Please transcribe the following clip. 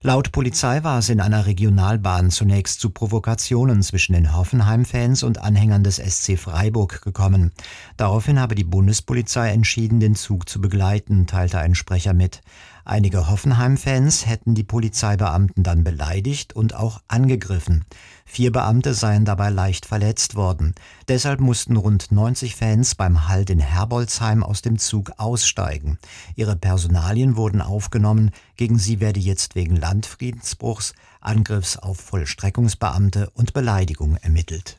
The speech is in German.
Laut Polizei war es in einer Regionalbahn zunächst zu Provokationen zwischen den Hoffenheim-Fans und Anhängern des SC Freiburg gekommen. Daraufhin habe die Bundespolizei entschieden, den Zug zu begleiten, teilte ein Sprecher mit. Einige Hoffenheim-Fans hätten die Polizeibeamten dann beleidigt und auch angegriffen. 4 Beamte seien dabei leicht verletzt worden. Deshalb mussten rund 90 Fans beim Halt in Herbolzheim aus dem Zug aussteigen. Ihre Personalien wurden aufgenommen. Gegen sie werde jetzt wegen Landfriedensbruchs, Angriffs auf Vollstreckungsbeamte und Beleidigung ermittelt.